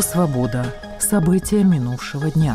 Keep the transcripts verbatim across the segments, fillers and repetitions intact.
Радио «Свобода». События минувшего дня.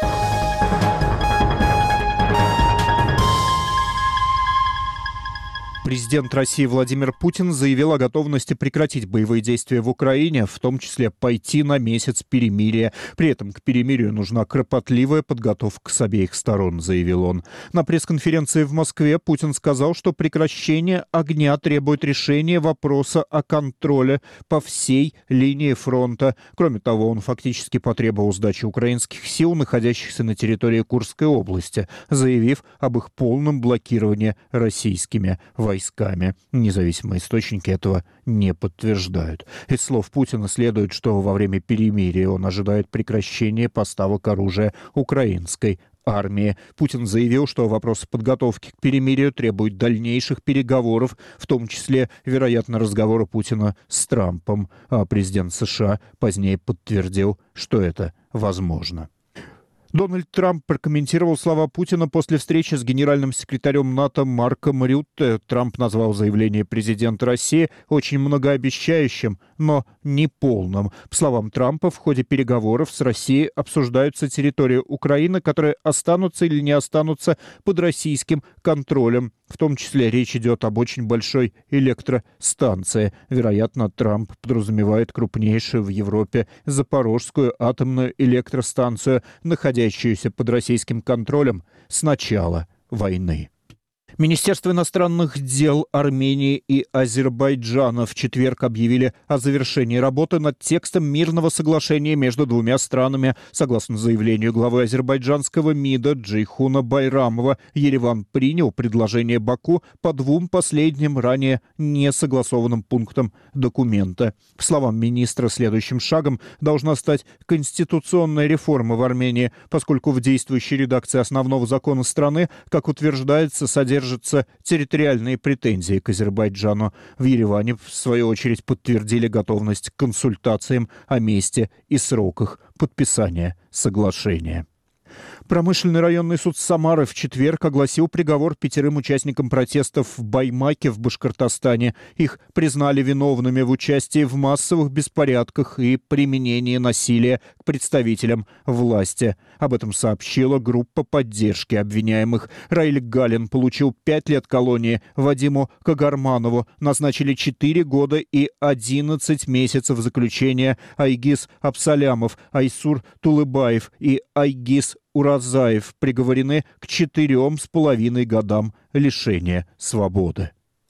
Президент России Владимир Путин заявил о готовности прекратить боевые действия в Украине, в том числе пойти на месяц перемирия. При этом к перемирию нужна кропотливая подготовка с обеих сторон, заявил он. На пресс-конференции в Москве Путин сказал, что прекращение огня требует решения вопроса о контроле по всей линии фронта. Кроме того, он фактически потребовал сдачи украинских сил, находящихся на территории Курской области, заявив об их полном блокировании российскими войсками. войсками. Независимые источники этого не подтверждают. Из слов Путина следует, что во время перемирия он ожидает прекращения поставок оружия украинской армии. Путин заявил, что вопрос подготовки к перемирию требует дальнейших переговоров, в том числе, вероятно, разговора Путина с Трампом. А президент США позднее подтвердил, что это возможно. Дональд Трамп прокомментировал слова Путина после встречи с генеральным секретарем НАТО Марком Рютте. Трамп назвал заявление президента России очень многообещающим, но неполным. По словам Трампа, в ходе переговоров с Россией обсуждаются территории Украины, которые останутся или не останутся под российским контролем. В том числе речь идет об очень большой электростанции. Вероятно, Трамп подразумевает крупнейшую в Европе Запорожскую атомную электростанцию, находящуюся под российским контролем с начала войны. Министерство иностранных дел Армении и Азербайджана в четверг объявили о завершении работы над текстом мирного соглашения между двумя странами. Согласно заявлению главы азербайджанского МИДа Джейхуна Байрамова, Ереван принял предложение Баку по двум последним ранее не согласованным пунктам документа. По словам министра, следующим шагом должна стать конституционная реформа в Армении, поскольку в действующей редакции основного закона страны, как утверждается, содержится территориальные претензии к Азербайджану. В Ереване, в свою очередь, подтвердили готовность к консультациям о месте и сроках подписания соглашения. Промышленный районный суд Самары в четверг огласил приговор пятерым участникам протестов в Баймаке в Башкортостане. Их признали виновными в участии в массовых беспорядках и применении насилия к представителям власти. Об этом сообщила группа поддержки обвиняемых. Раиль Галин получил пять лет колонии, Вадиму Кагарманову назначили четыре года и одиннадцать месяцев заключения. Айгиз Абсалямов, Айсур Тулыбаев и Айгиз Уразаев приговорены к четырем с половиной годам лишения свободы.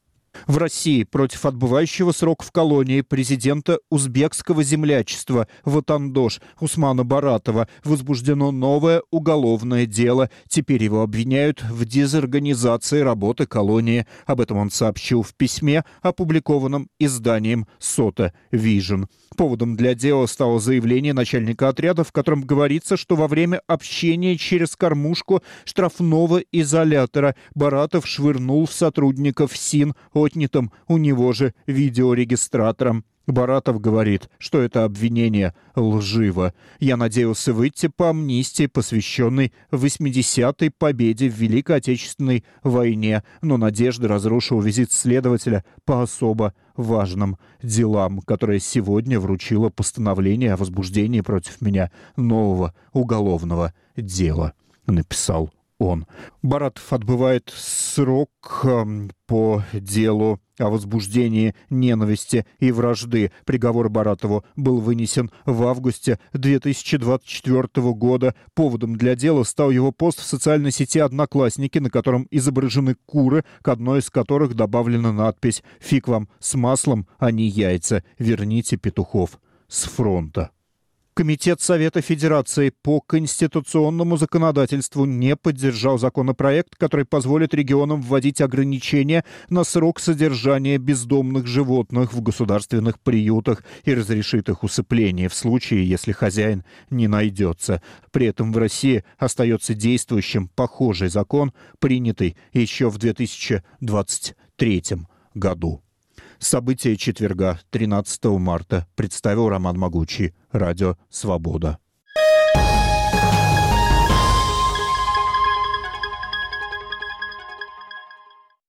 В России против отбывающего срок в колонии президента узбекского землячества Ватандош Усмана Баратова возбуждено новое уголовное дело. Теперь его обвиняют в дезорганизации работы колонии. Об этом он сообщил в письме, опубликованном изданием Сота Вижн. Поводом для дела стало заявление начальника отряда, в котором говорится, что во время общения через кормушку штрафного изолятора Баратов швырнул в сотрудников СИН отнятым у него же видеорегистратором. Баратов говорит, что это обвинение лживо. «Я надеялся выйти по амнистии, посвященной восьмидесятой победе в Великой Отечественной войне, но надежда разрушил визит следователя по особо важным делам, которое сегодня вручило постановление о возбуждении против меня нового уголовного дела», написал он. Баратов отбывает срок э, по делу о возбуждении ненависти и вражды. Приговор Баратову был вынесен в августе две тысячи двадцать четвёртого года. Поводом для дела стал его пост в социальной сети «Одноклассники», на котором изображены куры, к одной из которых добавлена надпись «Фиг вам с маслом, а не яйца. Верните петухов с фронта». Комитет Совета Федерации по конституционному законодательству не поддержал законопроект, который позволит регионам вводить ограничения на срок содержания бездомных животных в государственных приютах и разрешит их усыпление в случае, если хозяин не найдется. При этом в России остается действующим похожий закон, принятый еще в две тысячи двадцать третьем году. События четверга, тринадцатого марта, представил Роман Могучий. Радио «Свобода».